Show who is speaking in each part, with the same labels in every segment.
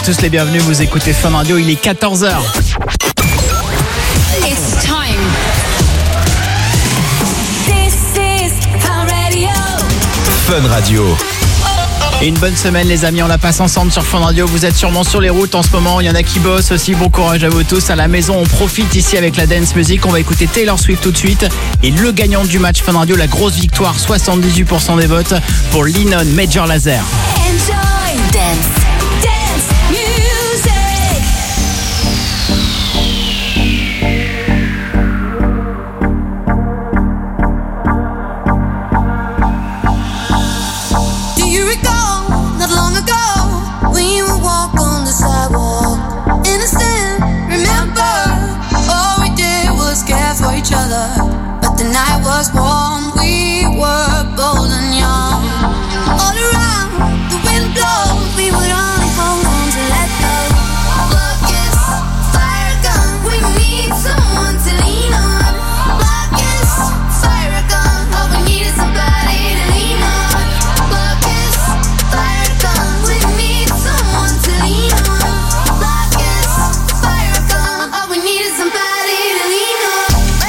Speaker 1: tous les bienvenus, vous écoutez Fun Radio, il est 14h.
Speaker 2: It's time. This is Fun Radio.
Speaker 3: Fun Radio.
Speaker 1: Et une bonne semaine les amis, on la passe ensemble sur Fun Radio. Vous êtes sûrement sur les routes en ce moment, il y en a qui bossent aussi, bon courage à vous tous. À la maison, on profite ici avec la dance music. On va écouter Taylor Swift tout de suite. Et le gagnant du match Fun Radio, la grosse victoire, 78% des votes pour Lennon Major Lazer.
Speaker 2: Enjoy dance music.
Speaker 4: Do you recall, not long ago, we would walk on the sidewalk, innocent, remember, all we did was care for each other, but the night was warm, we were bold and young, all around, the wind blows, we would only hold on to let go. Buckets, fire gun, we need someone to lean on. Buckets, fire gun, all we need is somebody to lean on. Buckets, fire gun, we need someone to lean on. Buckets, fire gun, all we need is somebody to lean on.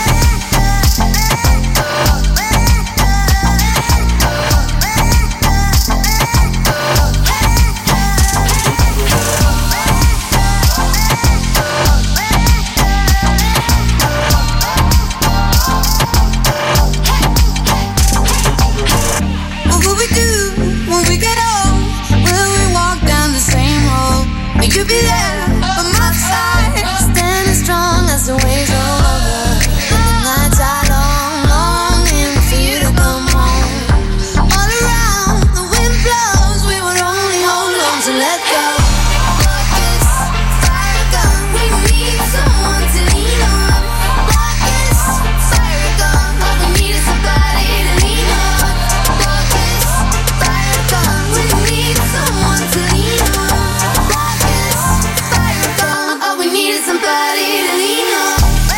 Speaker 4: What will we do when we get old? Will we walk down the same road? Will you be there by my side, standing strong as the waves roll over? The nights are long, longing for you to come home. All around, the wind blows, we would only hold on to let go. Buckets, fire gun, we need someone to lean on. Buckets, fire gun, all we need is somebody to lean on. Buckets, fire gun, we need someone to lean on. Buckets, fire gun, all we need is somebody to lean on.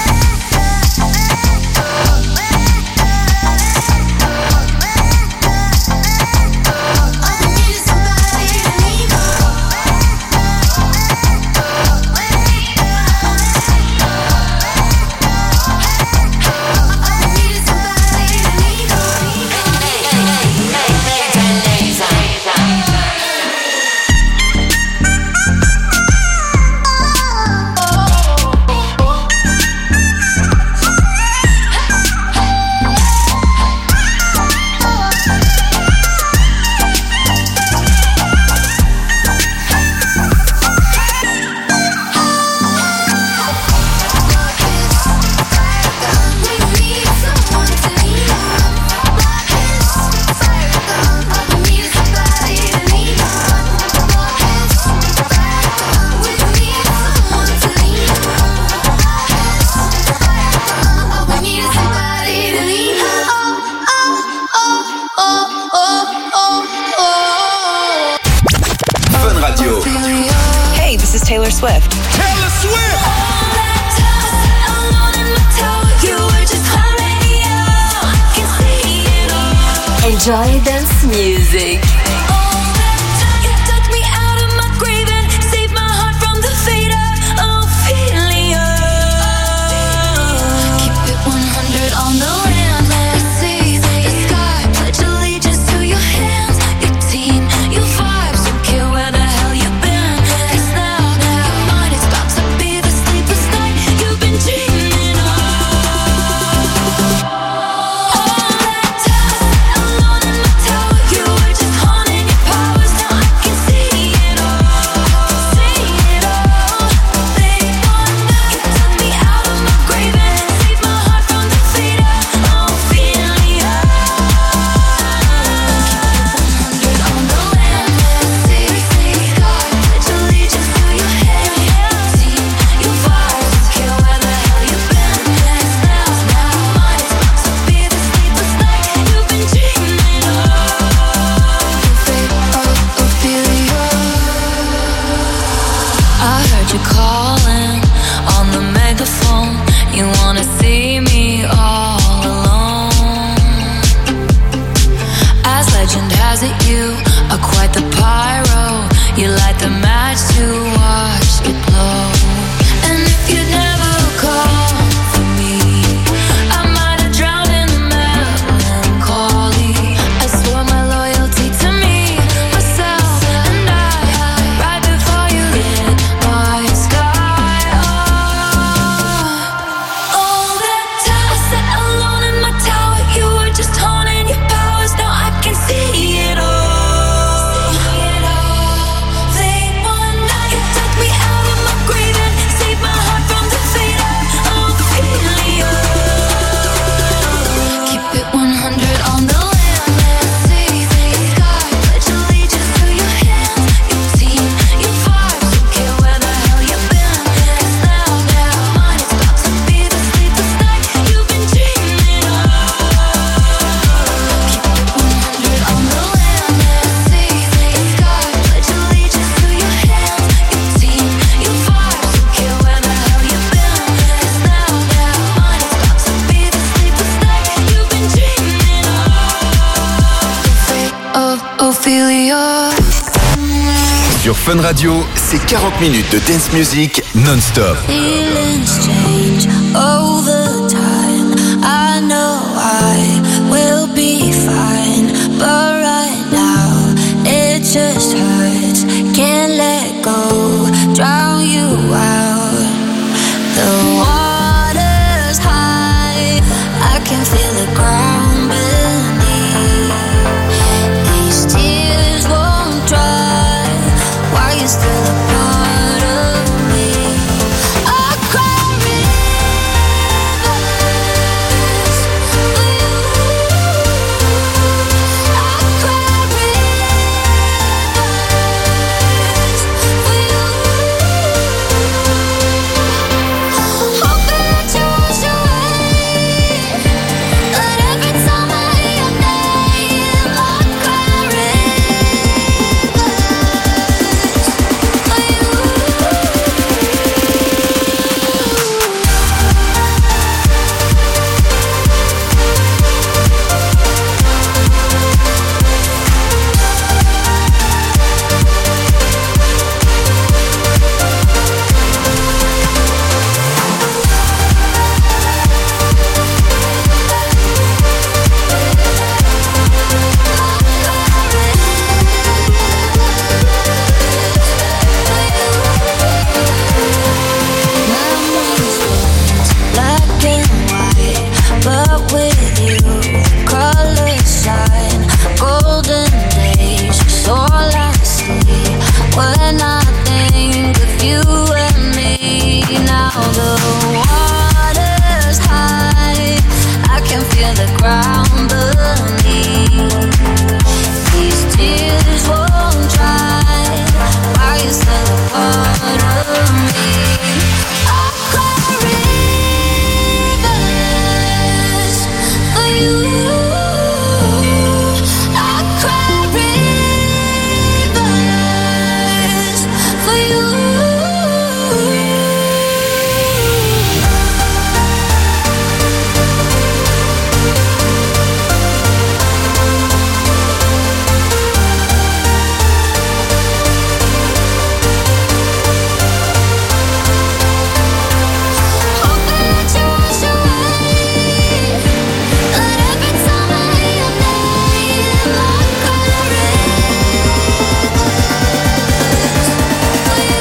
Speaker 4: All we need is somebody to lean on. All we need is somebody to lean
Speaker 3: Fun Radio.
Speaker 5: Hey, this is Taylor Swift.
Speaker 3: Taylor Swift.
Speaker 5: Enjoy dance music.
Speaker 4: You were just haunted.
Speaker 3: Sur Fun Radio, c'est 40 minutes de dance music non-stop.
Speaker 4: Feelings change over time. I know I will be fine, but right now it just hurts. Can't let go, drown you out. The water's high, I can feel the ground beneath. These tears won't dry. Why you still a part of me? I cry rivers for you. I cry rivers for you. Hoping that you wash away, but every time I hear your name, I cry rivers for you. Memories black and white, but with you, colors shine. Golden days, it's all I see when I think of you and me. Now the water's high, I can feel the ground beneath. These tears won't dry. Why you still a part of me? I cry rivers for you. I cry rivers for you. Hoping that you wash away, but every time I hear your name, I cry rivers for you.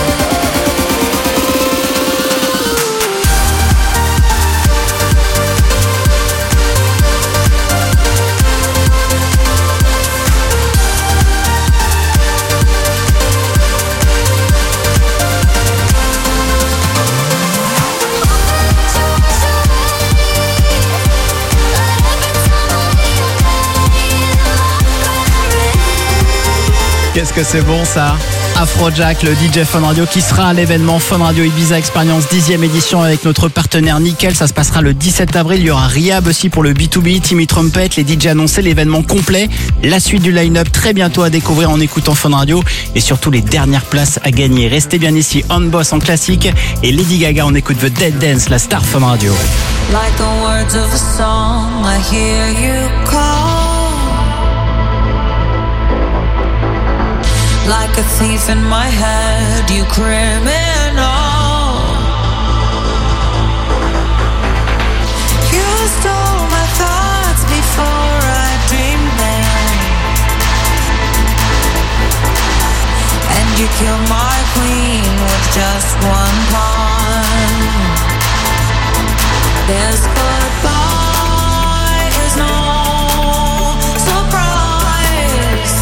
Speaker 1: Qu'est-ce que c'est bon ça? Afrojack, le DJ Fun Radio qui sera à l'événement Fun Radio Ibiza Experience 10e édition avec notre partenaire Nickel. Ça se passera le 17 avril. Il y aura Rihab aussi pour le B2B, Timmy Trumpet, les DJ annoncés, l'événement complet. La suite du line-up très bientôt à découvrir en écoutant Fun Radio et surtout les dernières places à gagner. Restez bien ici, On Boss en classique et Lady Gaga, on écoute The Dead Dance, la star Fun Radio.
Speaker 6: Like the words of a song, I hear you call. Like a thief in my head, you criminal. You stole my thoughts before I dreamed them, and you killed my queen with just one pawn. This goodbye is no surprise.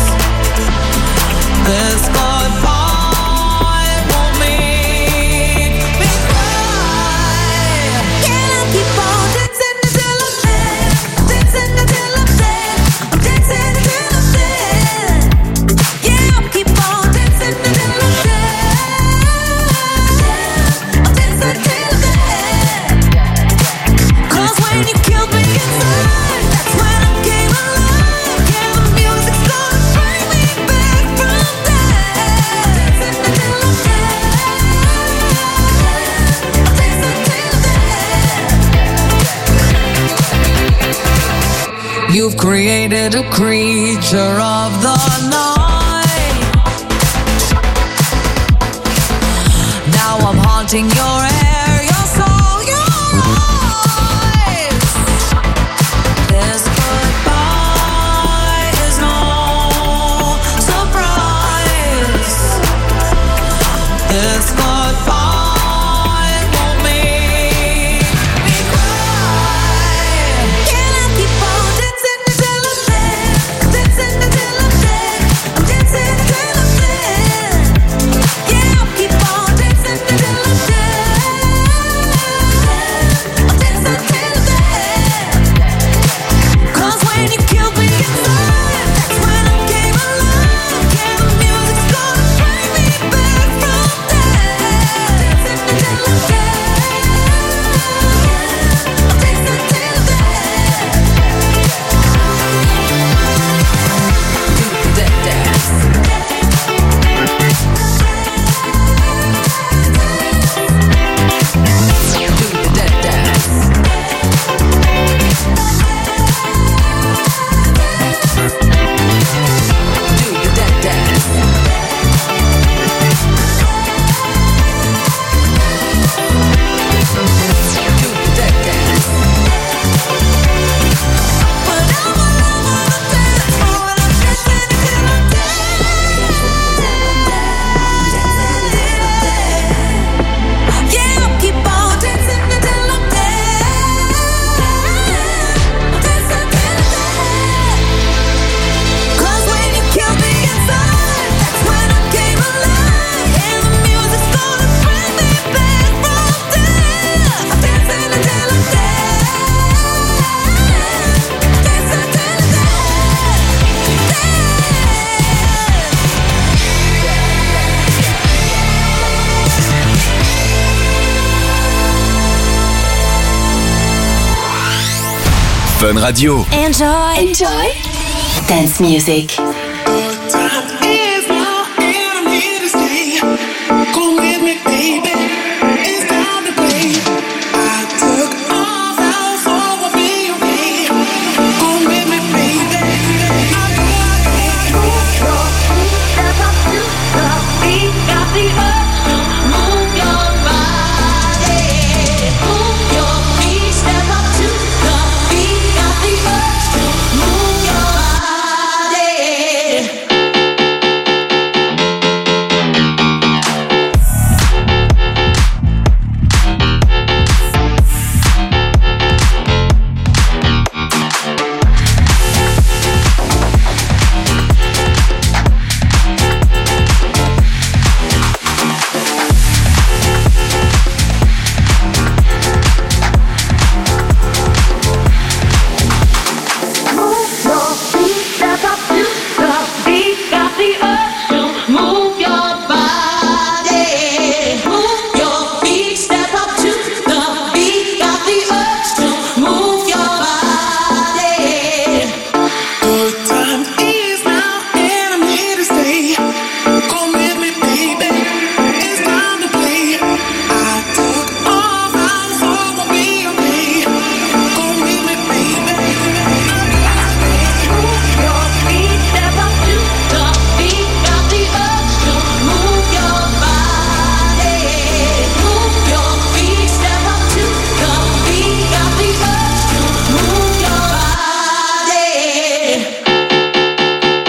Speaker 6: This goodbye won't make me cry. Can I keep on dancing until I'm dead? Dancing until I'm dead. I'm dancing until I'm dead. Yeah, I'll keep on dancing until I'm dead. I'm dancing until I'm dead. 'Cause when you killed me inside, that's when I came alive. Yeah, the music's gonna bring me back from death. Dancing until I'm dead. I'm dancing until I'm dead. You've created a creature of the night. wanting your air, your soul, your eyes. This goodbye is no surprise. This goodbye won't make me cry. Can I keep on dancing until I'm dead? Dancing until I'm dead. I'm dancing until I'm dead. Yeah, I'll keep on dancing until I'm dead. I'll dance until I'm dead. 'Cause when you kill me inside, that's when I came alive. Yeah, the music's gonna bring me back from dead. Dancing until I'm dead. I'll dance until I'm dead. Do the dance. Do the dance. Do the dance. Do the dance. But I'm all over the dance floor and I'm dancing until I'm dead. Yeah, I'll keep on dancing until I'm dead. I'll dance until I'm dead. 'Cause when you kill me inside, that's when I came alive. And the music's gonna bring me back from death. I'm dancing until I'm dead. Dance until I'm
Speaker 3: Fun Radio.
Speaker 5: Enjoy dance music.
Speaker 7: Is now and I'm here to stay. Come with me, baby. It's time to play. I took off out for a big day. Come with me, baby.
Speaker 6: step up to the beat, got the urge to move your body. Move your feet, step up to the beat, got the urge to move your body. Move your feet, step up to the beat, got the urge to move your body. Move your feet, step up to the beat, got the urge to move your body.
Speaker 7: Good time is now and I'm here to stay. Come with me, baby. It's time to play. I took off out for a big day. Come with me, baby.
Speaker 6: Move your feet, step up to the beat, got the urge to move your body. Move your feet, step up to the beat, got the urge to move your body.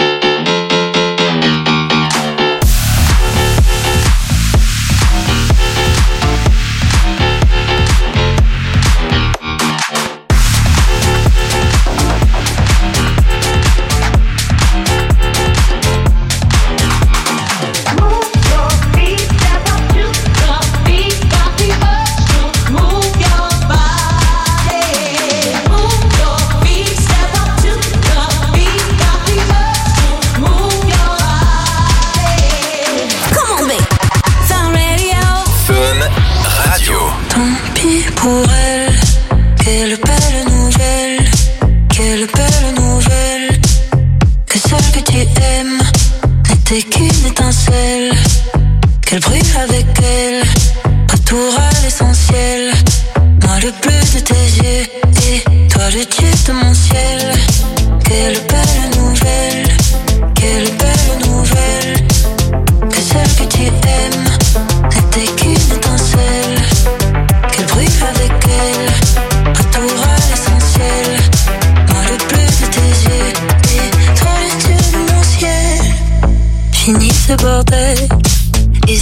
Speaker 6: Move your feet, step up to the beat, got the urge to move your body. Move your feet, step up to the beat, got the urge to move your body. Come on, babe. Fun Radio.
Speaker 3: Fun Radio.
Speaker 8: Tant pis pour elle, quelle belle nouvelle, quelle belle nouvelle. Que celle que tu aimes n'était qu'une étincelle, qu'elle brûle avec elle, retour à l'essentiel. Moi le bleu de tes yeux et toi le dieu de mon ciel. Quelle belle nouvelle, quelle belle nouvelle. Que celle que tu aimes n'était qu'une étincelle.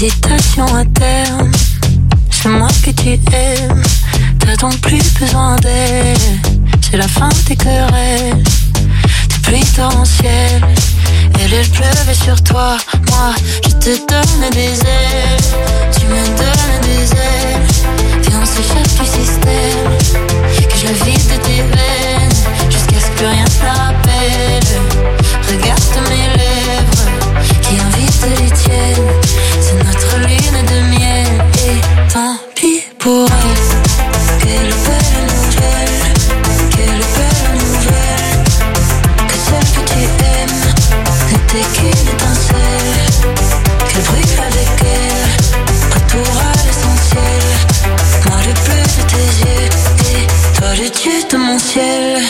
Speaker 8: Hésitation à terme, c'est moi que tu aimes. T'as donc plus besoin d'elle. C'est la fin des querelles, des pluies torrentielles. Elle pleuvait sur toi, moi je te donne des ailes. Tu me donnes des ailes. Viens on s'échappe du système, que je la vide de tes veines, jusqu'à ce que rien ne la rappelle. Regarde mes lèvres, qui invitent les tiennes. C'est notre lune de miel, et tant pis pour elle. Quelle belle nouvelle, quelle belle nouvelle. Que celle que tu aimes n'était qu'une étincelle, qu'elle brille avec elle, retour à l'essentiel. Moi le bleu de tes yeux, et toi le dieu de mon ciel.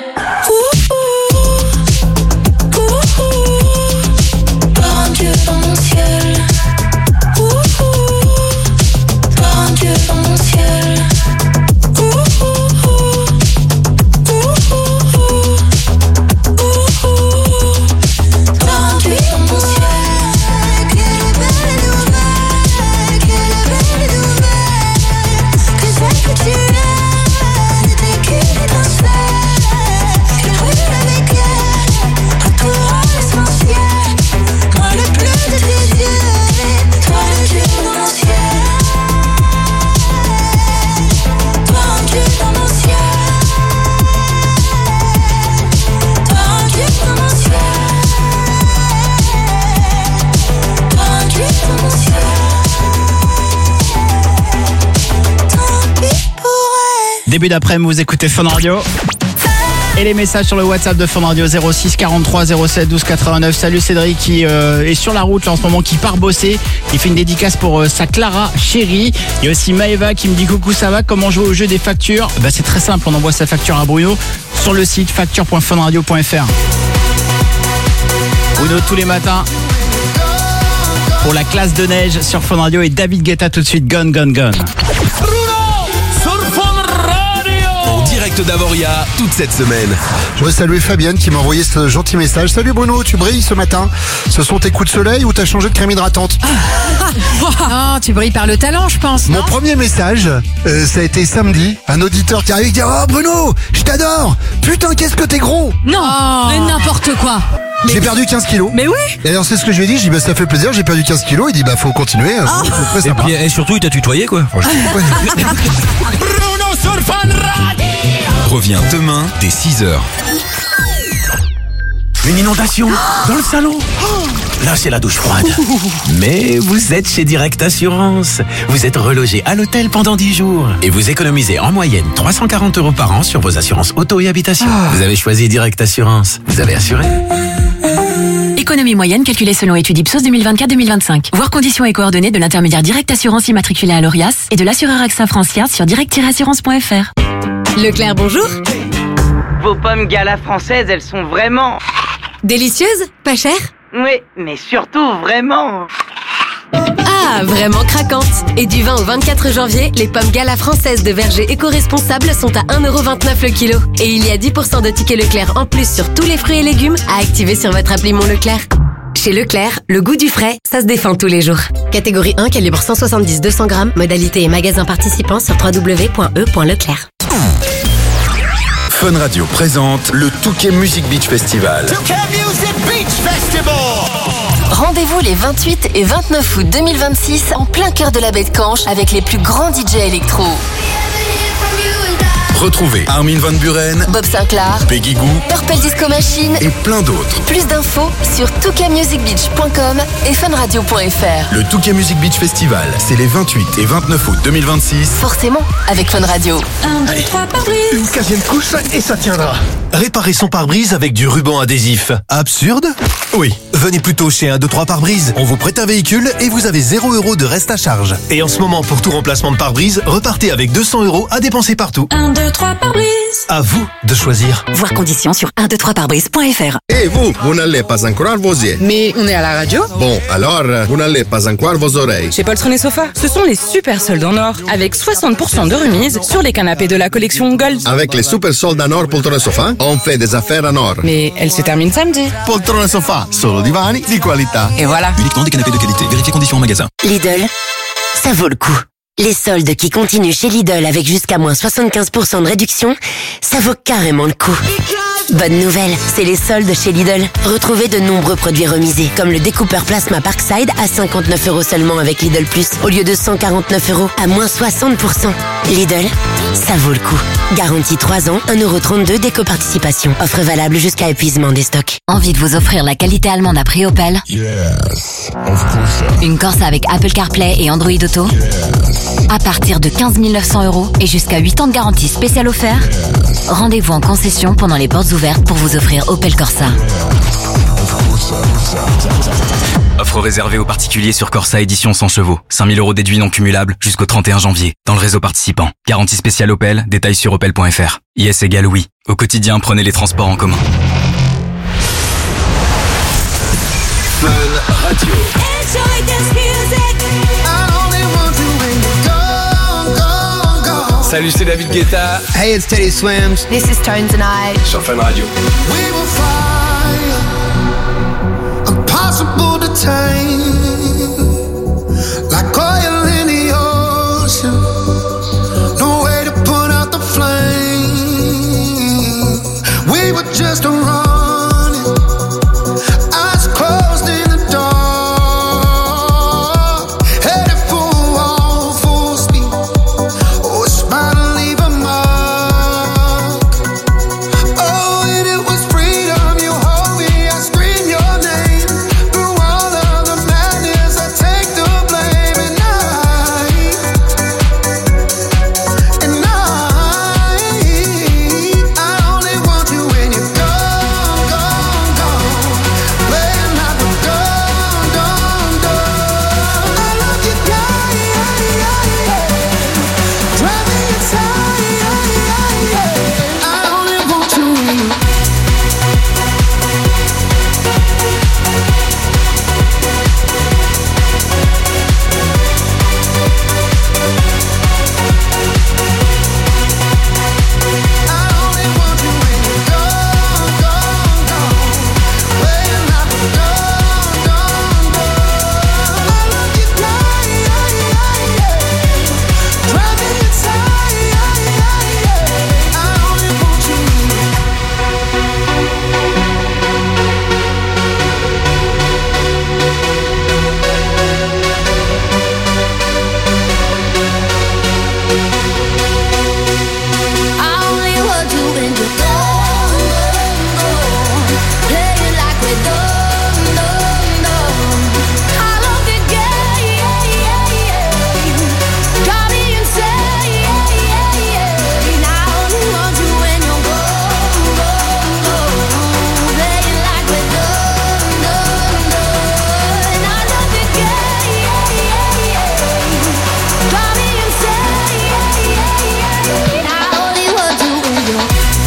Speaker 8: Par un dieu dans mon ciel. Par un dieu dans mon ciel.
Speaker 1: Début d'après-midi, vous écoutez Fun Radio. Et les messages sur le WhatsApp de Fun Radio 06 43 07 12 89. Salut Cédric qui est sur la route là, en ce moment, qui part bosser. Il fait une dédicace pour sa Clara chérie. Il y a aussi Maëva qui me dit coucou, ça va, comment jouer au jeu des factures? Bah, c'est très simple, on envoie sa facture à Bruno sur le site facture.funradio.fr. Bruno tous les matins pour la classe de neige sur Fun Radio, et David Guetta tout de suite, Gone Gone Gone.
Speaker 3: Direct d'Avoria toute cette semaine.
Speaker 9: Je veux saluer Fabienne qui m'a envoyé ce gentil message. Salut Bruno, tu brilles ce matin. Ce sont tes coups de soleil ou t'as changé de crème hydratante?
Speaker 10: Oh, tu brilles par le talent, je pense.
Speaker 9: Mon premier message, ça a été samedi. Un auditeur qui arrive et dit: oh Bruno, je t'adore. Putain, qu'est-ce que t'es gros.
Speaker 10: Non, mais n'importe quoi.
Speaker 9: J'ai perdu 15 kilos.
Speaker 10: Mais oui.
Speaker 9: Et alors c'est ce que je lui ai dit, je dis bah ça fait plaisir, j'ai perdu 15 kilos. Il dit bah faut continuer. C'est très sympa.
Speaker 11: Et surtout il t'a tutoyé quoi.
Speaker 3: Bruno sur Fun Radio revient demain dès 6h.
Speaker 11: Une inondation dans le salon. Là c'est la douche froide. Mais vous êtes chez Direct Assurance. Vous êtes relogé à l'hôtel pendant 10 jours. Et vous économisez en moyenne 340 € par an sur vos assurances auto et habitation. Vous avez choisi Direct Assurance. Vous avez assuré.
Speaker 12: Économie moyenne calculée selon étude Ipsos 2024-2025. Voir conditions et coordonnées de l'intermédiaire Direct Assurance immatriculé à l'ORIAS et de l'assureur AXA Francia sur direct-assurance.fr.
Speaker 13: Leclerc, bonjour.
Speaker 14: Vos pommes Gala françaises, elles sont vraiment...
Speaker 13: Délicieuses, pas chères?
Speaker 14: Oui, mais surtout vraiment...
Speaker 13: Ah, vraiment craquantes. Et du 20 au 24 janvier, les pommes Gala françaises de verger éco-responsables sont à 1,29€ le kilo. Et il y a 10% de tickets Leclerc en plus sur tous les fruits et légumes à activer sur votre appli Mon Leclerc. Chez Leclerc, le goût du frais, ça se défend tous les jours. Catégorie 1, calibre 170-200 grammes, modalité et magasin participant sur www.e.leclerc.
Speaker 3: Fun Radio présente le Touquet Music Beach Festival.
Speaker 6: Touquet Music Beach Festival.
Speaker 5: Rendez-vous les 28 et 29 août 2026 en plein cœur de la baie de Canche avec les plus grands DJ électro.
Speaker 3: Retrouvez Armin van Buren,
Speaker 5: Bob Sinclair,
Speaker 3: Peggy Gou,
Speaker 5: Purple Disco Machine
Speaker 3: et plein d'autres.
Speaker 5: Plus d'infos sur touquetmusicbeach.com et funradio.fr.
Speaker 3: Le Touquet Music Beach Festival, c'est les 28 et 29 août 2026.
Speaker 5: Forcément, avec Fun Radio.
Speaker 13: 1, 2, 3, pare-brise.
Speaker 11: Une 15e couche et ça tiendra. Réparer son pare-brise avec du ruban adhésif. Absurde? Oui. Venez plutôt chez 1, 2, 3 pare-brise. On vous prête un véhicule et vous avez 0 € de reste à charge. Et en ce moment, pour tout remplacement de pare-brise, repartez avec 200 € à dépenser partout.
Speaker 13: 1, 2, 3 pare-brise.
Speaker 11: À vous de choisir.
Speaker 12: Voir conditions sur 123parbrise.fr.
Speaker 15: Et vous n'allez pas encore vos yeux.
Speaker 10: Mais on est à la radio.
Speaker 15: Bon, alors, vous n'allez pas encore vos oreilles.
Speaker 10: Chez Poltron et Sofa, ce sont les super soldes en or, avec 60% de remise sur les canapés de la collection Gold.
Speaker 15: Avec les super soldes en or pour ton sofa, On fait des affaires en or.
Speaker 10: Mais elle se termine samedi.
Speaker 15: Poltrone sofà, solo divani di qualità.
Speaker 10: Et voilà.
Speaker 11: Uniquement des canapés de qualité. Vérifiez conditions en magasin.
Speaker 16: Lidl, ça vaut le coup. Les soldes qui continuent chez Lidl avec jusqu'à moins 75% de réduction, ça vaut carrément le coup. Bonne nouvelle, c'est les soldes chez Lidl. Retrouvez de nombreux produits remisés, comme le découpeur plasma Parkside à 59 € seulement avec Lidl Plus, au lieu de 149 € à moins 60%. Lidl, ça vaut le coup. Garantie 3 ans, 1,32 € d'éco-participation. Offre valable jusqu'à épuisement des stocks.
Speaker 5: Envie de vous offrir la qualité allemande à prix Opel? Une Corsa avec Apple CarPlay et Android Auto? À partir de 15 900 € et jusqu'à 8 ans de garantie spéciale offert? Rendez-vous en concession pendant les portes ouvertes pour vous offrir Opel Corsa.
Speaker 11: Offre réservée aux particuliers sur Corsa édition 100 chevaux. 5 000 € déduits non cumulables jusqu'au 31 janvier. Dans le réseau participant. Garantie spéciale Opel, détails sur opel.fr. Yes égale oui. Au quotidien, prenez les transports en commun.
Speaker 3: Fun Radio.
Speaker 6: Enjoy this music. I only want you when you go.
Speaker 17: Salut, c'est David Guetta.
Speaker 18: Hey, it's Teddy Swims.
Speaker 19: This is Tones and I.
Speaker 17: Sur Fun Radio.
Speaker 6: We will fly, impossible to tame, like oil in the ocean. No way to put out the flame. We were just running, eyes closed in the dark, headed for a wall, full speed. Oh, a smile to leave a mark. Oh, and it was freedom. You hold me, I scream your name. Through all of the madness, I take the blame. And I only want you when you're gone, gone, gone. When I'm gone, gone, gone. I love you, drive me inside. I only want you when you. I only want you when you're gone, gone, gone. Play it like we're done, done, done. I love you, drive me insane. I only want you when you're gone, gone, gone. Play it like we're done, done, done. I love you, drive me insane. I only want you when you're.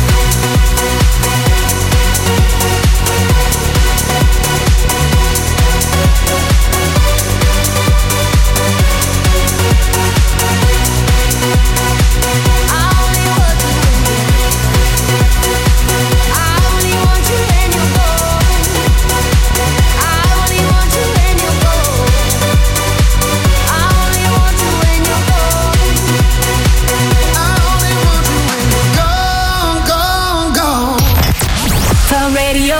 Speaker 19: Fun Radio.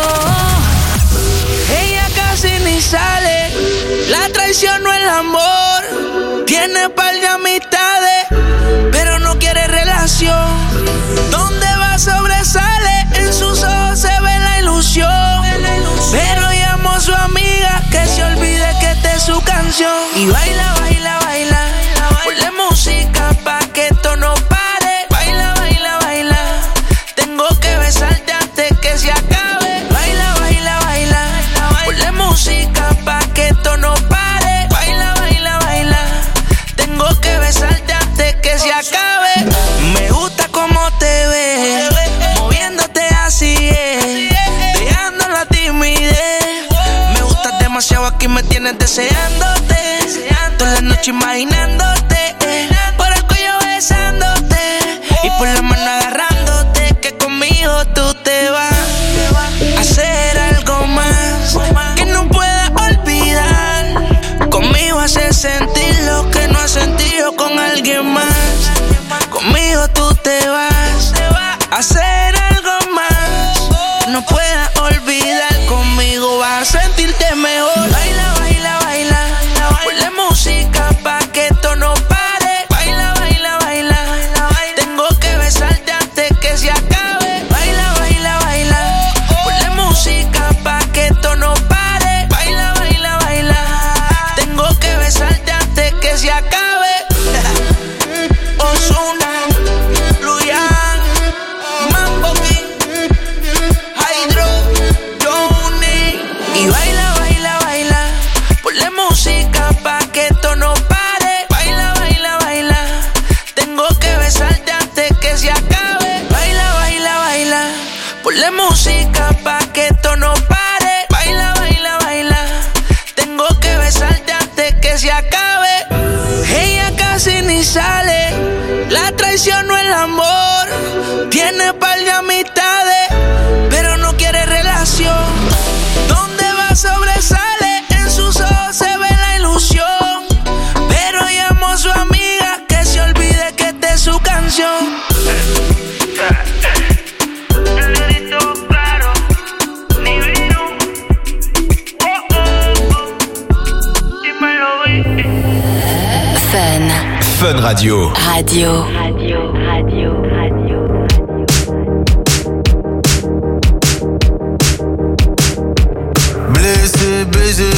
Speaker 20: Ella casi ni sale, la traición no el amor. Tiene par de amistades, pero no quiere relación. Donde va sobresale, en sus ojos se ve la ilusión. Pero llamo a su amiga que se olvide que esta es su canción. Y baila, baila, baila, ponle música pa' que esto no pare. Baila, baila, baila, tengo que besarte antes que se acabe. Baila, baila, baila, ponle música pa' que esto no pare. Baila, baila, baila, tengo que besarte antes que se acabe. Me gusta cómo te ves, moviéndote así es, dejando la timidez. Me gustas demasiado, aquí me tienes deseándote, toda la noche imaginándote, por el cuello besándote y por la mano agarrándote, que conmigo tú te Ponle música pa' que esto no pare. Baila, baila, baila. Tengo que besarte antes que se acabe. Ella casi ni sale. La traición no es el amor. Tiene par de amistades, pero no quiere relación. ¿Dónde va sobresale? En sus ojos se ve la ilusión. Pero llamó a su amiga que se olvide que esta es su canción.
Speaker 3: Fun Radio.
Speaker 17: Blessé, BG,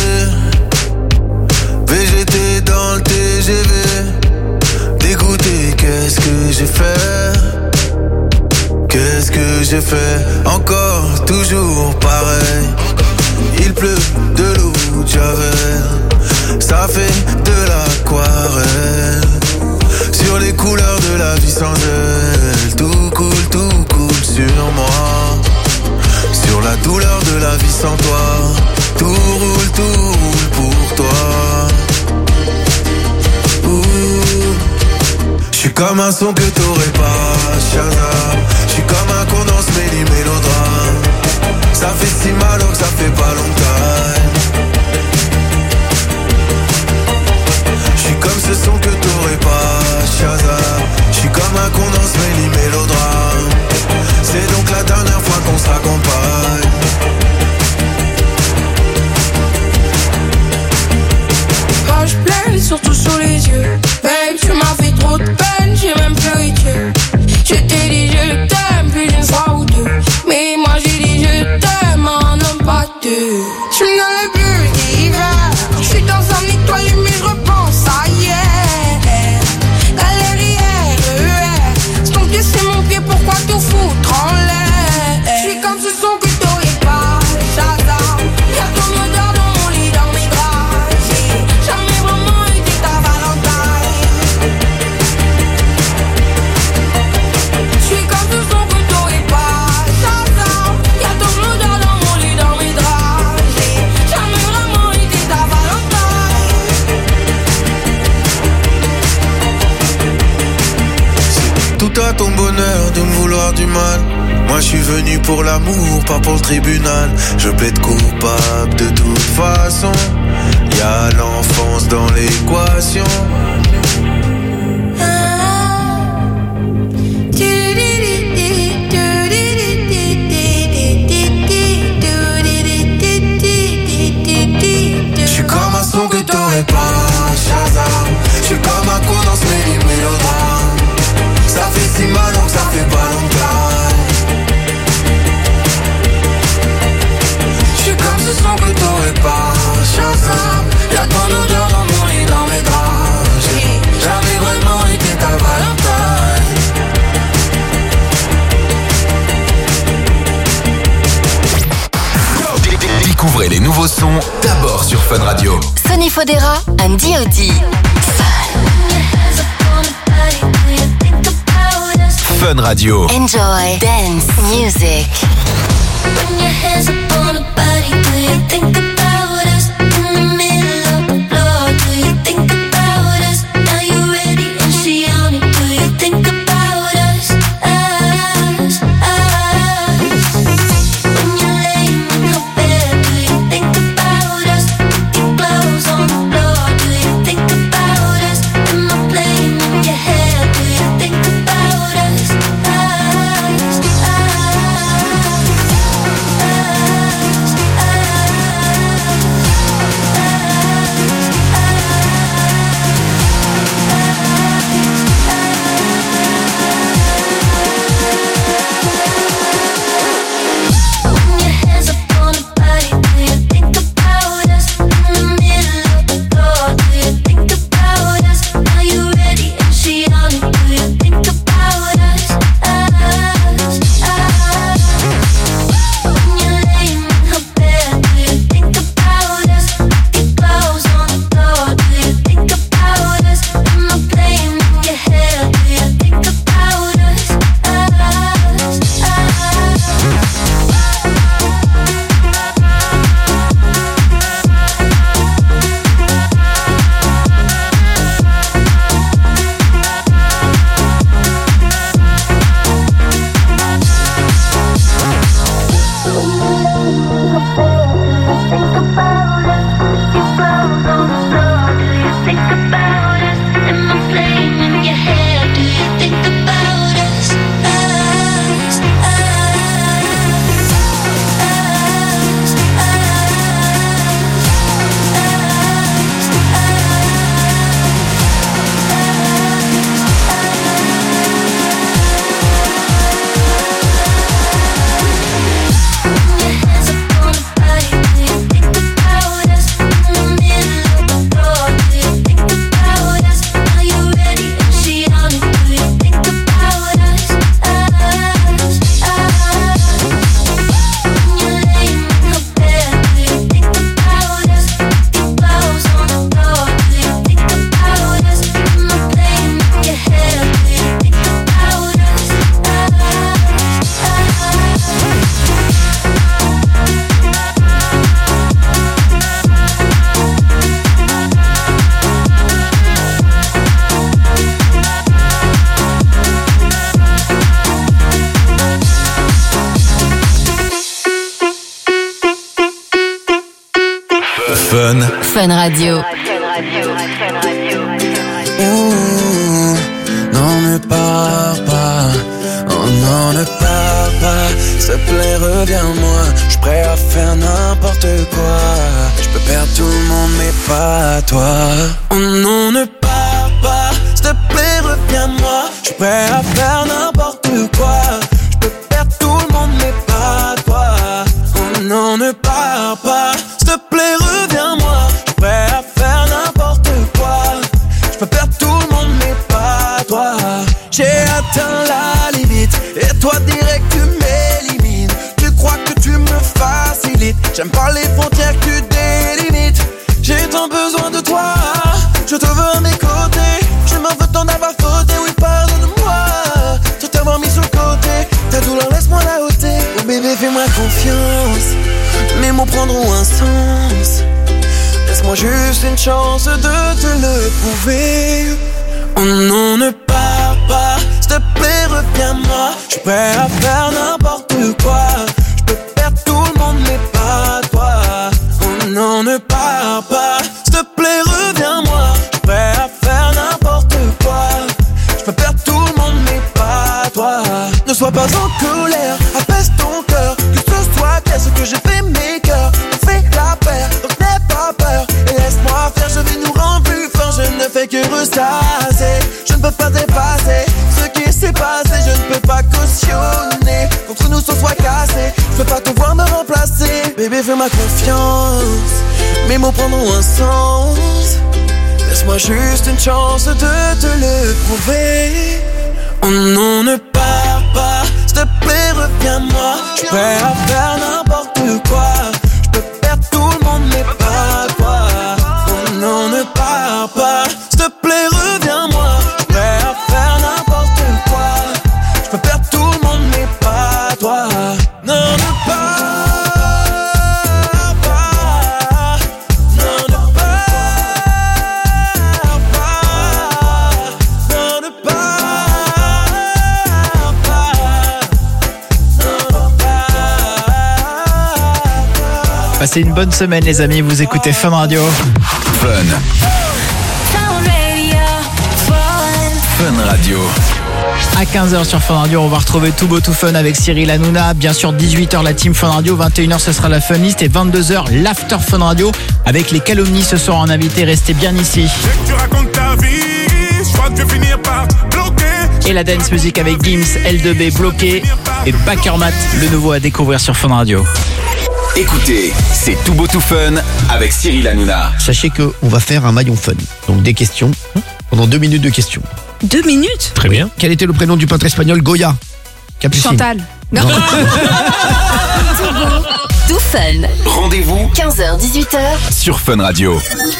Speaker 17: VGT dans le TGV. Dégoûté, qu'est-ce que j'ai fait? Qu'est-ce que j'ai fait? Encore, toujours pareil. Il pleut de l'eau de Javel. Ça fait de l'aquarelle. Sur les couleurs de la vie sans elle. Tout coule sur moi. Sur la douleur de la vie sans toi. Tout roule pour toi. J'suis comme un son que t'aurais pas, Shazam. J'suis comme un condensé mélodrame. Ça fait si mal que ça fait pas longtemps. J'suis comme ce son que t'aurais pas, Shazam. J'suis comme un condensé mélodrame. C'est donc la dernière fois qu'on se raccompagne.
Speaker 6: Quand je pleure, surtout sous les yeux. Babe, tu m'as fait trop de peine, j'ai même pleuré Dieu. Je t'ai dit je t'aime plus d'une fois ou deux. Mais moi j'ai dit je t'aime en homme pas deux. Je me donne le plus d'hiver. Je suis dans un étoile mais je repense à hier. Galérière, c'est ton pied, c'est mon pied, pourquoi tout foutre en l'air? Je suis comme ce son que t'aurais pas, Shazam. Y'a ton odeur dans mon lit, dans mes draps. J'ai jamais vraiment été ta Valentine. Je suis comme ce son que t'aurais pas, Shazam. Y'a ton odeur dans mon lit, dans mes draps. J'ai jamais vraiment été ta Valentine.
Speaker 17: Tout à ton bonheur de me vouloir du mal. Moi je suis venu pour l'amour, pas pour le tribunal. Je plaide coupable de toute façon. Y'a l'enfance dans l'équation. J'suis comme un son que t'aurais pas, Shazam. J'suis comme un condensé mélodrame. Ça fait si mal donc ça fait pas longtemps. J'suis comme ce son que t'aurais pas, Shazam. Y'a ton odeur dans mon lit, dans mes draps. J'ai jamais vraiment été ta Valentine.
Speaker 3: Découvrez les nouveaux sons d'abord sur Fun Radio.
Speaker 5: Sonny Fodera and D.O.D.
Speaker 3: Fun Radio.
Speaker 5: Enjoy dance music.
Speaker 8: When your hands up on the body, do you think about us? In the middle of the floor, do you think about us? Now you're ready and she on it, do you think about us? Us. When you're laying in her bed, do you think about us? Your clothes on the floor, do you think about us? Am I playing in your head, do you think about us? Us.
Speaker 3: Fun.
Speaker 5: Fun Radio.
Speaker 17: Non, ne pars pas. Oh non, ne pars pas. S'il te plaît, reviens-moi. Je suis prêt à faire n'importe quoi. Je peux perdre tout le monde, mais pas toi. Oh non, ne pars pas. S'il te plaît, reviens-moi. Je suis prêt à faire n'importe quoi. Je peux perdre tout le monde, mais pas toi. Oh non, ne pars pas. S'il te plaît, reviens-moi. Je suis prêt à faire n'importe quoi. Je peux perdre tout le monde, mais pas toi. J'ai atteint la limite et toi direct tu m'élimines. Tu crois que tu me facilites. J'aime pas les frontières que tu délimites. J'ai tant besoin de toi. Je te veux à mes côtés. Je m'en veux tant d'avoir fauté. Oui, pardonne-moi. Tout t'avoir mis sur le côté. Ta douleur laisse-moi la ôter. Oh bébé, fais-moi confiance. Mes mots prendront un sens. Laisse-moi juste une chance de te le prouver. Oh non, ne pars pas. S'il te plaît, reviens-moi. Je suis prêt à faire n'importe quoi. Je peux perdre tout le monde, mais pas toi. Oh non, ne pars pas. S'il te plaît, reviens-moi. Je suis prêt à faire n'importe quoi. Je peux perdre tout le monde, mais pas toi. Ne sois pas en colère, apaise ton cœur. Que ce soit clair, ce que j'ai fait, mes cœurs. On fait la paire, donc n'aie pas peur. Et laisse-moi faire, je vais nous rendre plus forts. Je ne fais que ressasser. Je ne peux pas dépasser ce qui s'est passé. Je ne peux pas cautionner qu'entre nous ce soit cassé. Je peux pas te voir me remplacer. Bébé, fais-moi confiance. Mes mots prendront un sens. Laisse-moi juste une chance de te le prouver. Oh non, ne pars pas. S'il te plaît, reviens-moi. Je suis prêt à faire n'importe quoi. Je peux perdre tout le monde, mais pas toi. Oh non, ne pars pas. S'il te plaît, reviens-moi. Je suis prêt à faire n'importe quoi. Je peux perdre tout le monde, mais pas toi. Non, ne pars pas. Non, ne pars pas. Non, ne pars pas.
Speaker 1: Passez une bonne semaine les amis, vous écoutez Fun Radio.
Speaker 3: Fun. Fun Radio.
Speaker 1: À 15h sur Fun Radio, on va retrouver Tout Beau Tout Fun avec Cyril Hanouna. Bien sûr, 18h la team Fun Radio, 21h ce sera la Funlist et 22h l'After Fun Radio avec les calomnies ce soir en invité. Restez bien ici.
Speaker 7: Tu racontes ta vie, je crois que je vais finir par bloquer.
Speaker 1: Et la dance music avec Gims, L2B, Bloqué et Backermat, le nouveau à découvrir sur Fun Radio.
Speaker 3: Écoutez, c'est Tout Beau Tout Fun avec Cyril Hanouna.
Speaker 9: Sachez qu'on va faire un maillon fun. Donc des questions pendant 2 minutes de questions.
Speaker 10: 2 minutes?
Speaker 1: Très bien.
Speaker 9: Quel était le prénom du peintre espagnol Goya? Capucine.
Speaker 10: Chantal.
Speaker 9: Non.
Speaker 5: Tout fun.
Speaker 3: Rendez-vous
Speaker 5: 15h-18h.
Speaker 3: sur Fun Radio.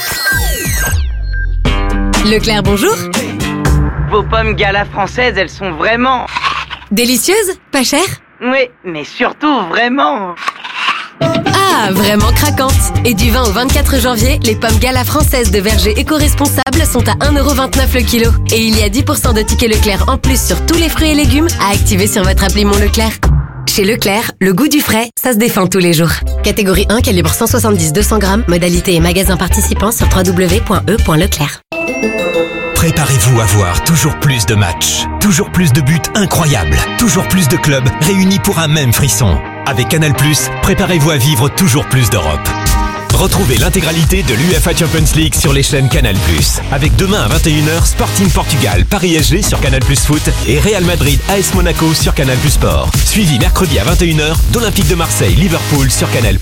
Speaker 13: Leclerc, bonjour.
Speaker 14: Vos pommes gala françaises, elles sont vraiment...
Speaker 13: Délicieuses? Pas chères?
Speaker 14: Oui, mais surtout vraiment...
Speaker 13: Ah, vraiment craquantes. Et du 20 au 24 janvier, les pommes gala françaises de verger éco-responsables sont à 1,29€ le kilo. Et il y a 10% de tickets Leclerc en plus sur tous les fruits et légumes à activer sur votre appli Mon Leclerc. Chez Leclerc, le goût du frais, ça se défend tous les jours. Catégorie 1, calibre 170-200 grammes, modalité et magasin participant sur www.e.leclerc.
Speaker 18: Préparez-vous à voir toujours plus de matchs, toujours plus de buts incroyables, toujours plus de clubs réunis pour un même frisson. Avec Canal+, préparez-vous à vivre toujours plus d'Europe. Retrouvez l'intégralité de l'UEFA Champions League sur les chaînes Canal+. Avec demain à 21h, Sporting Portugal, Paris SG sur Canal+ Foot et Real Madrid AS Monaco sur Canal+ Sport. Suivi mercredi à 21h d'Olympique de Marseille, Liverpool sur Canal+.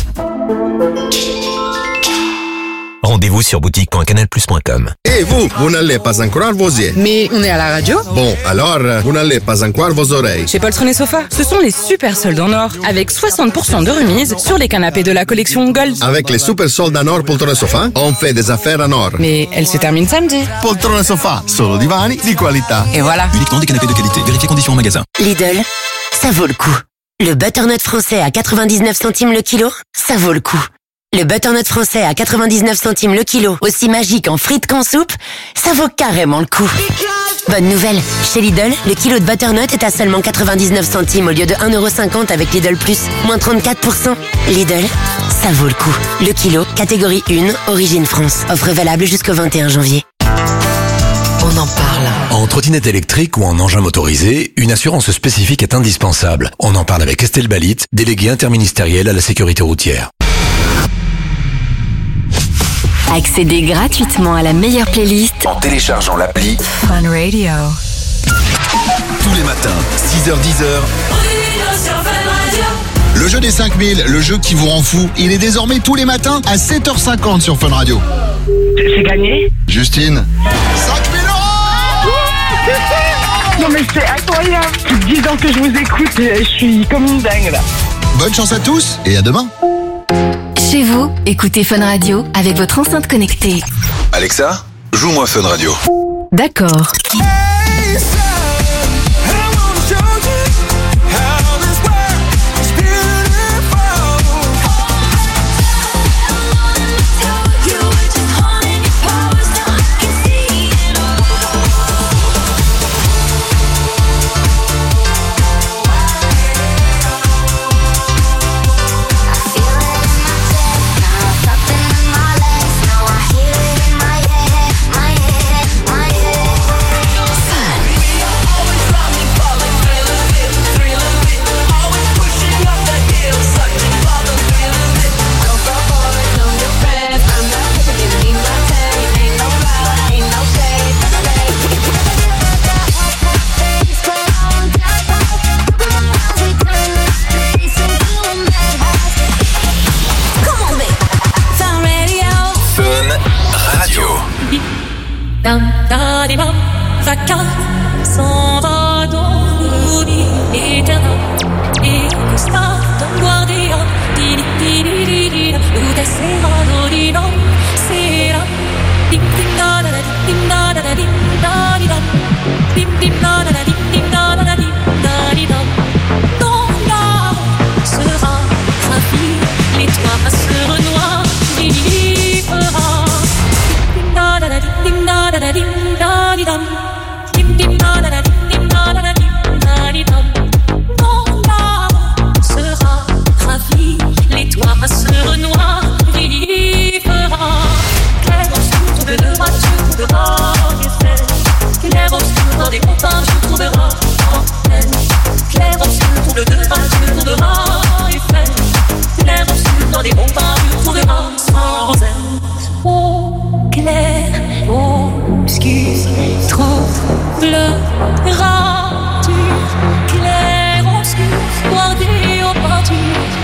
Speaker 18: Rendez-vous sur boutique.canalplus.com.
Speaker 15: Et vous n'allez pas encore vos yeux.
Speaker 10: Mais on est à la radio.
Speaker 15: Bon, alors, vous n'allez pas encore vos oreilles.
Speaker 10: Chez Poltron et Sofa, ce sont les super soldes en or, avec 60% de remise sur les canapés de la collection Gold.
Speaker 15: Avec les super soldes en or Poltron e Sofa, on fait des affaires en or.
Speaker 10: Mais elle se termine samedi.
Speaker 15: Poltron e Sofa, solo divani di qualità.
Speaker 10: Et voilà.
Speaker 18: Uniquement des canapés de qualité. Vérifiez conditions en magasin.
Speaker 16: Lidl, ça vaut le coup. Le butternut français à 99 centimes le kilo, ça vaut le coup. Le butternut français à 99 centimes le kilo, aussi magique en frites qu'en soupe, ça vaut carrément le coup. Bonne nouvelle, chez Lidl, le kilo de butternut est à seulement 99 centimes au lieu de 1,50€ avec Lidl Plus, moins 34%. Lidl, ça vaut le coup. Le kilo, catégorie 1, origine France. Offre valable jusqu'au 21 janvier.
Speaker 21: On en parle.
Speaker 3: En trottinette électrique ou en engin motorisé, une assurance spécifique est indispensable. On en parle avec Estelle Balit, déléguée interministérielle à la sécurité routière.
Speaker 5: Accédez gratuitement à la meilleure playlist
Speaker 3: En téléchargeant l'appli
Speaker 19: Fun Radio.
Speaker 3: tous les matins, 6h-10h.
Speaker 9: Le jeu des 5000, le jeu qui vous rend fou, il est désormais tous les matins à 7h50 sur Fun Radio.
Speaker 22: C'est gagné.
Speaker 9: Justine. 5000 €.
Speaker 22: Non mais c'est incroyable. Plus de 10 ans que je vous écoute, je suis comme une dingue là.
Speaker 9: Bonne chance à tous et à demain.
Speaker 5: chez vous. Écoutez Fun Radio avec votre enceinte connectée.
Speaker 3: Alexa, joue-moi Fun Radio.
Speaker 5: D'accord.
Speaker 6: Vacances s'en va dans l'oubli éternel. Et que sta ton guardia, di di di di di, tu te sera di no, sera. Dim dim da da dim da da dim da di da. Dim dim da da dim da da dim da di da. Ton âme sera ravi, les toits se renoient, vivra. Dim da da dim da da dim da di da. Se renoie, vivra. Clair obscur, trouve de droite, tu trouveras effet. Clair obscur, dans des copains, tu trouveras en peine. Clair obscur, trouve de droite, tu trouveras effet. Clair obscur, dans des copains, tu trouveras sans haine. Oh, clair, obscur, trouveras-tu. Clair obscur, guardé au peinture.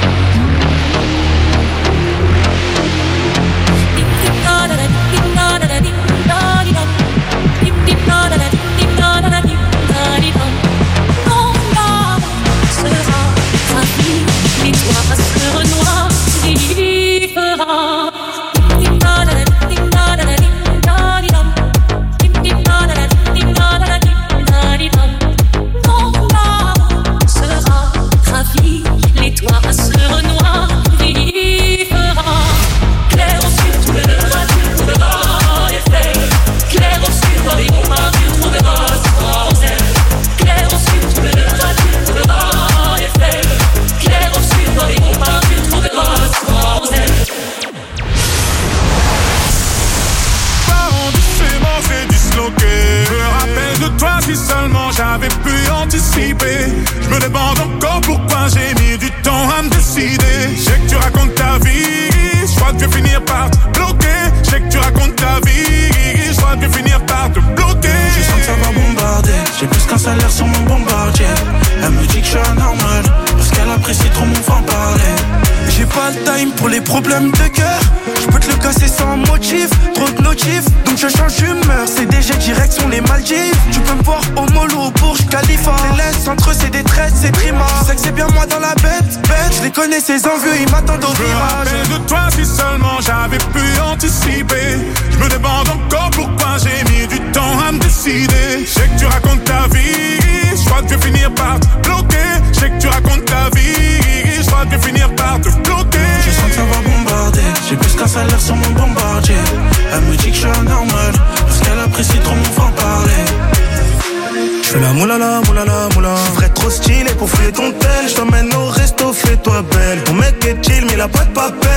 Speaker 7: J'avais pu anticiper. Je me demande encore pourquoi j'ai mis du temps à me décider. Je sais que tu racontes ta vie, je crois que je vais finir par te bloquer. Je sais que tu racontes ta vie, je crois que je vais finir par te bloquer.
Speaker 17: Je sens que ça va bombarder, j'ai plus qu'un salaire sur mon bombardier. Elle me dit que je suis anormal, parce qu'elle apprécie trop mon franc-parler. J'ai pas le time pour les problèmes de cœur. Je peux te le casser sans motif, trop de notifs, donc je change d'humeur. C'est DG direction les Maldives. Tu peux me voir au mollo, au Burj Khalifa. Les laisses entre eux c'est des traites, c'est prima. Tu sais que c'est bien moi dans la bête. Je les connais ces envieux, ils m'attendent au virage.
Speaker 7: Je me rappelle de toi si seulement j'avais pu anticiper. Je me demande encore pourquoi j'ai mis du temps à me décider. Je sais que tu racontes ta vie, je crois que je vais finir par te bloquer. Je sais que tu racontes ta vie, je crois que je vais finir par te bloquer.
Speaker 17: Je sens que ça va bombarder, j'ai plus qu'un salaire sur mon bombardier. Elle me dit que je suis anormal, parce qu'elle apprécie trop mon franc-parler. Je fais la moulala, moulala, moula. Je ferais trop stylé pour fouiller ton tel. Je t'emmène au resto, fais-toi belle. Ton mec est chill, mais il a pas de papel.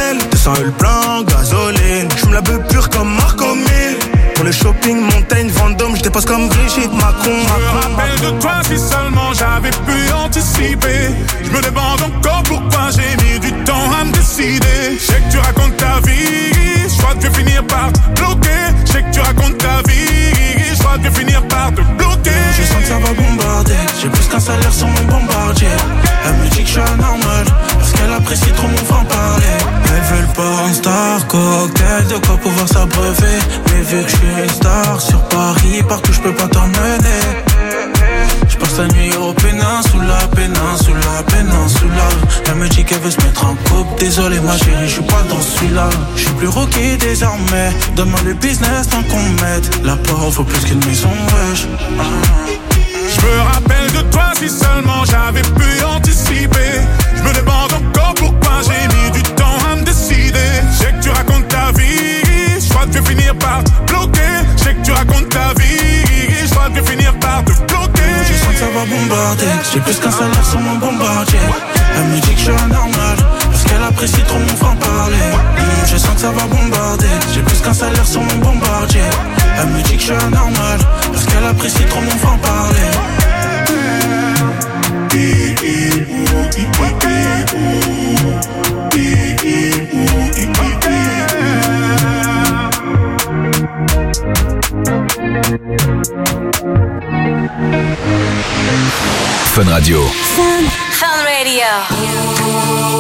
Speaker 17: 100 le plein, gasoline. J'fume la beuh pure comme Marco 1000. Pour le shopping, Montaigne, Vendôme, je dépasse comme Brigitte Macron.
Speaker 2: Je me rappelle de toi si seulement j'avais pu anticiper. Je me demande encore pourquoi j'ai mis du temps à me décider. Je sais que tu racontes ta vie, je crois que je vais finir par te bloquer. Je sais que tu racontes ta vie, je crois que je vais finir par te bloquer.
Speaker 17: Je sens que ça va bombarder, j'ai plus qu'un salaire sur mon bombardier. Elle me dit que je suis anormal, parce qu'elle apprécie trop mon franc-parler. Elle veut le port en star, cocktail, de quoi pouvoir s'abreuver. Mais vu que je suis une star, sur Paris, partout je peux pas t'emmener. Je passe la nuit au péninsula. Elle me dit qu'elle veut se mettre en couple. Désolé ma chérie, je suis pas dans celui-là. Je suis plus rookie désormais. Donne-moi le business tant qu'on m'aide. La porte vaut plus qu'une maison, wesh.
Speaker 2: Je me rappelle de toi si seulement j'avais pu anticiper. Je me demande encore pourquoi j'ai mis du temps à me décider. Je sais que tu racontes ta vie, je crois que je vais finir par te bloquer. Je sais que tu racontes ta vie, je crois que je vais finir par te bloquer.
Speaker 17: Je sens que ça va bombarder, j'ai plus qu'un salaire sur mon bombardier. Elle me dit que je suis anormal, parce qu'elle apprécie trop mon franc-parler. Je sens que ça va bombarder, j'ai plus qu'un salaire sur mon bombardier. Elle me dit que je suis anormal, parce qu'elle apprécie trop mon franc-parler.
Speaker 3: Fun Radio.
Speaker 5: Fun Radio.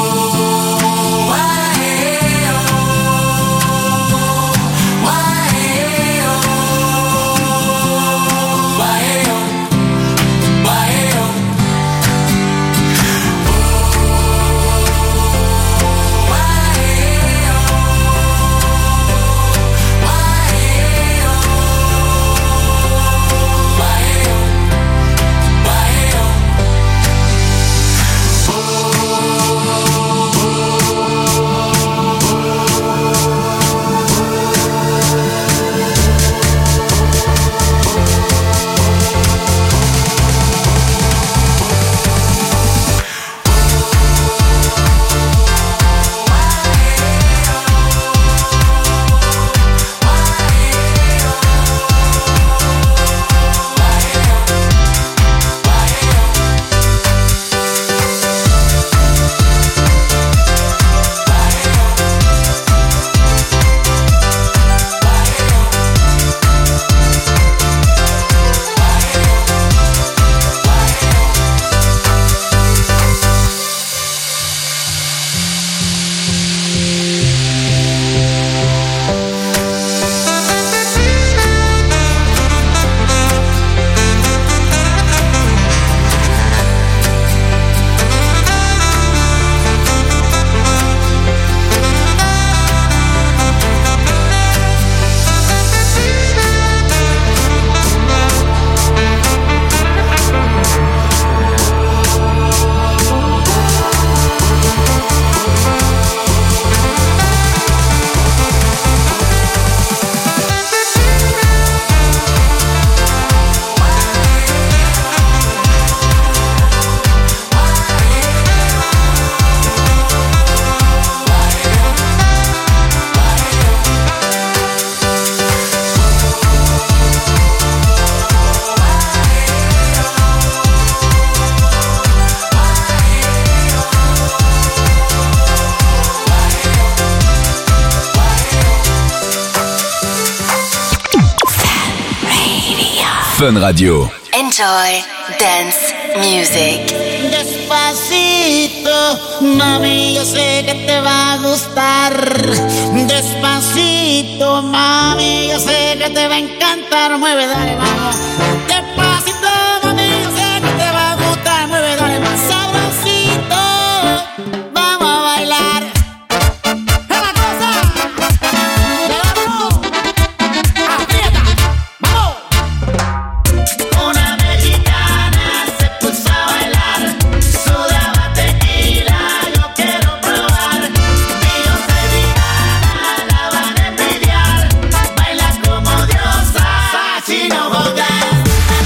Speaker 3: Fun Radio.
Speaker 5: Enjoy dance music.
Speaker 4: Despacito, mami, yo sé que te va a gustar. Despacito, mami, yo sé que te va a encantar. Mueve, dale, vamos. Despacito, mami, yo sé que te va a gustar. Mueve, dale, más sabrosito. Vamos a bailar. ¡Es la cosa! ¡Vámonos! ¡Aprieta! ¡Vamos! Una mexicana se puso a bailar. Sudaba tequila, yo quiero probar. Dios de Diana, la van a envidiar. Baila como diosa, si no jodas.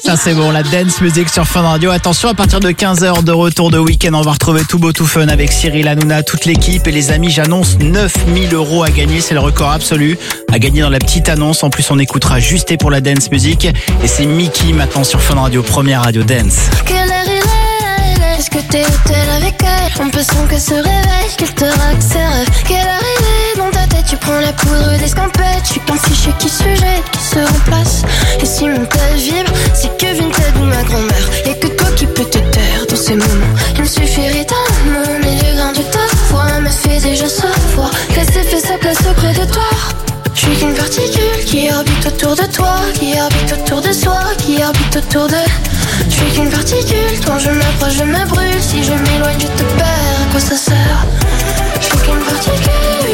Speaker 1: Ça c'est bon, la dance music sur Fun Radio. Attention, à partir de 15h de retour de week-end, on va retrouver Tout Beau Tout Fun avec Cyril Hanouna, toute l'équipe. Et les amis, j'annonce 9000 € à gagner, c'est le record absolu à gagner dans la petite annonce. En plus, on écoutera Justé pour la dance music. Et c'est Mickey maintenant sur Fun Radio, première radio dance.
Speaker 11: Quelle heure il est? Est-ce que t'es hôtel avec elle? On peut sans que se réveille, qu'elle te raque ses rêves. Quelle heure il est? Dans ta tête tu prends la poudre d'escampette. Je suis qu'un fichier qui se jette, qui se remplace. Et si mon tel vibre, c'est que Vinted ou ma grand-mère. Y'a que toi qui peux te taire dans ces moments. Il me suffirait d'un mot, mais le grain de ta voix me fait déjà savoir qu'elle s'est fait sa place auprès de toi. Je suis qu'une particule qui orbite autour de toi, qui orbite autour de soi, qui orbite autour de... Je suis qu'une particule, quand je m'approche je me brûle. Si je m'éloigne je te perds, à quoi ça sert? Je suis qu'une particule.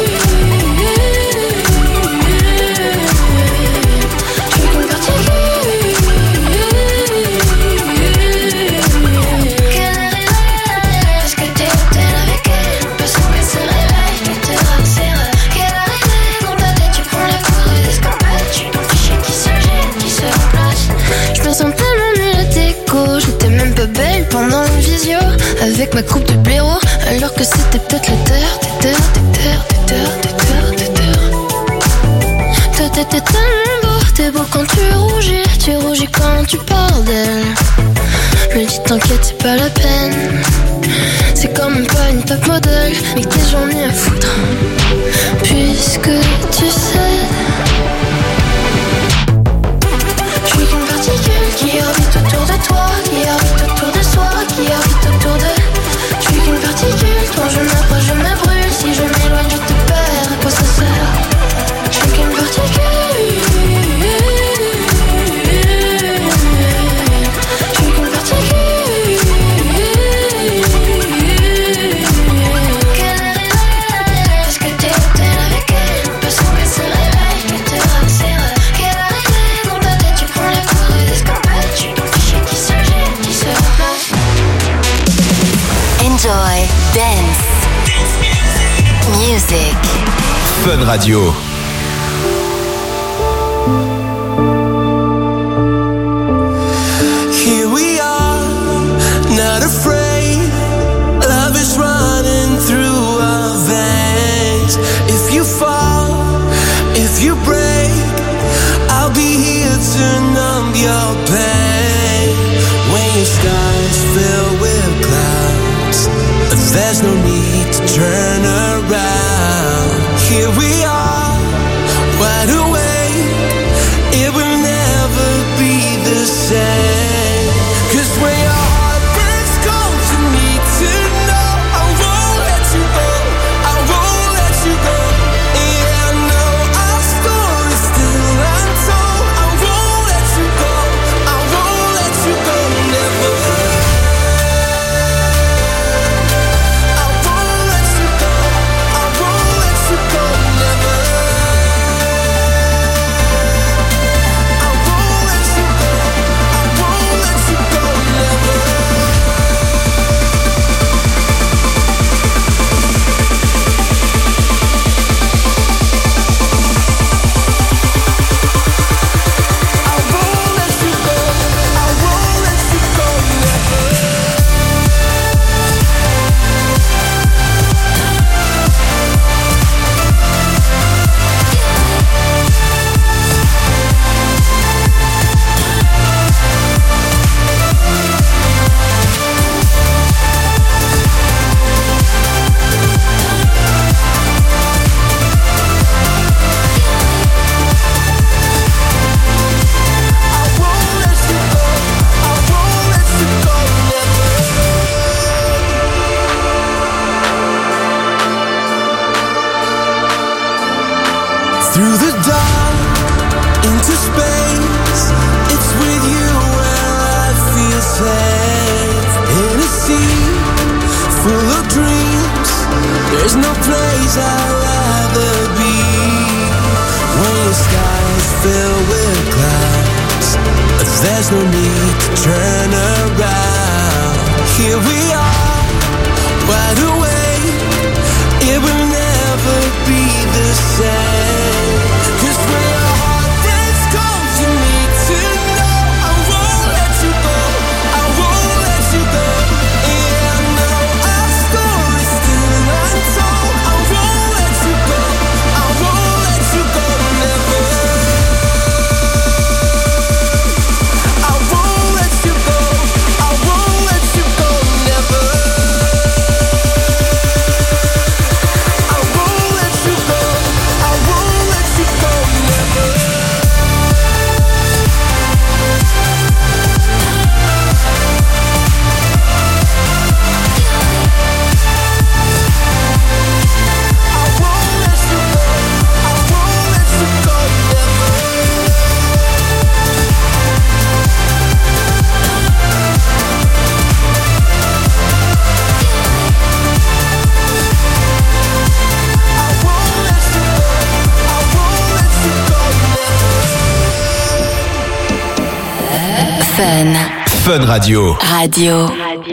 Speaker 11: Je suis qu'une particule. Quelle heure il est? Est-ce que t'es hôtel avec elle? On peut sans qu'elle se réveille, qu'elle te raque ses rêves. Quelle heure il est? Dans ta tête tu prends la poudre d'escampette. Je suis ton fichier qui se jette, qui se remplace. Je me sens tellement nulle à déco. J'étais même pas belle pendant une visio avec ma coupe de blaireau, alors que c'était peut-être la terre. Toi t'étais tellement beau, t'es beau quand tu rougis quand tu parles d'elle. Je me dis t'inquiète c'est pas la peine, c'est quand même pas une top modèle. Mais qu'est-ce j'en ai à foutre, puisque tu sais. Je suis qu'une particule qui orbite autour de toi, qui orbite autour de soi, qui orbite autour de... Je suis qu'une particule, quand je m'approche je me brûle. Si je m'éloigne je te perds, à quoi ça sert? Je suis qu'une particule. Je suis qu'une particule. Quelle heure il est? Est-ce que t'es hôtel avec elle? On peut sans qu'elle se réveille, qu'elle te raque ses rêves. Quelle heure il est? Dans ta tête tu prends la poudre d'escampette. Je suis ton fichier qui se jette, qui se remplace.
Speaker 5: Enjoy dance music.
Speaker 18: Fun Radio.
Speaker 6: Here we are, not afraid. Love is running through our veins. If you fall, if you break, I'll be here to numb your pain. When your skies fill with clouds, there's no need to turn around. Here we are, wide awake. It will never be the same. 'Cause when your heart breaks cold, you need to know I won't let you go. I won't let you go. Yeah, I know our story's still untold. I won't let you go. I won't let you go. Never. I won't let you go. I won't let you go. Never. I won't let you go. I won't let you go. Never. I won't let you go. I won't let you go. Never. Through the dark, into space, it's with you where I feel safe. In a sea full of dreams, there's no place I'd rather be. When your skies fill with clouds, there's no need to turn around. Here we are, wide awake. It will never be the same. 'Cause when your heart breaks cold, you need to know I won't let
Speaker 5: Fun.
Speaker 18: Fun Radio.
Speaker 5: Radio.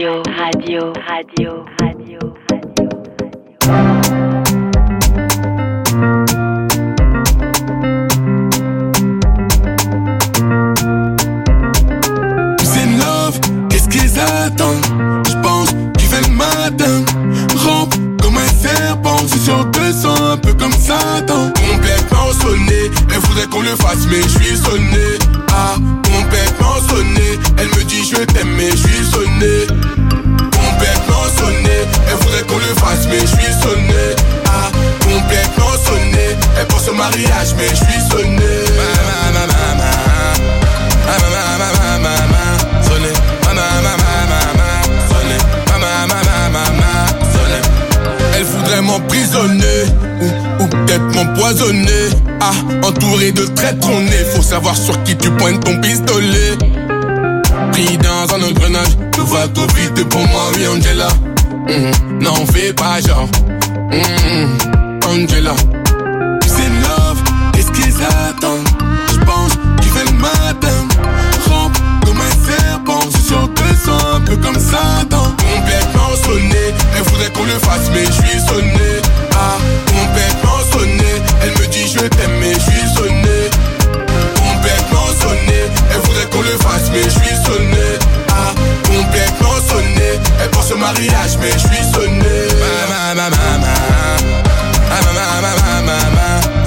Speaker 2: C'est love, qu'est-ce qu'ils attendent? J'pense qu'il fait le matin. Rampe comme un serpent, c'est sûr que sens un peu comme Satan. Complètement sonné, elle voudrait qu'on le fasse mais je suis sonné. Ah, complètement sonné, elle me dit je t'aime mais je suis sonné. Complètement sonné, elle voudrait qu'on le fasse mais je suis sonné. Ah, complètement sonné, elle pense au mariage mais je suis sonné. Sonné, sonné. Elle voudrait m'emprisonner ou peut-être m'empoisonner. Ah, entouré de traîtres on est, faut savoir sur qui tu pointes ton pistolet. Pris dans un engrenage, tout va trop vite pour moi, oui Angela. N'en fais pas genre, Angela. C'est love, qu'est-ce qu'ils attendent? J'pense qu'il fait le matin. Rampe comme un serpent, c'est sûr que sens un peu comme Satan. Complètement sonné, elle voudrait qu'on le fasse mais je suis sonné. Ah, complètement sonné, elle me dit je t'aime mais je suis sonné. Complètement sonné, elle voudrait qu'on le fasse mais je suis sonné. Ah, complètement sonné, elle pense au mariage mais je suis sonné.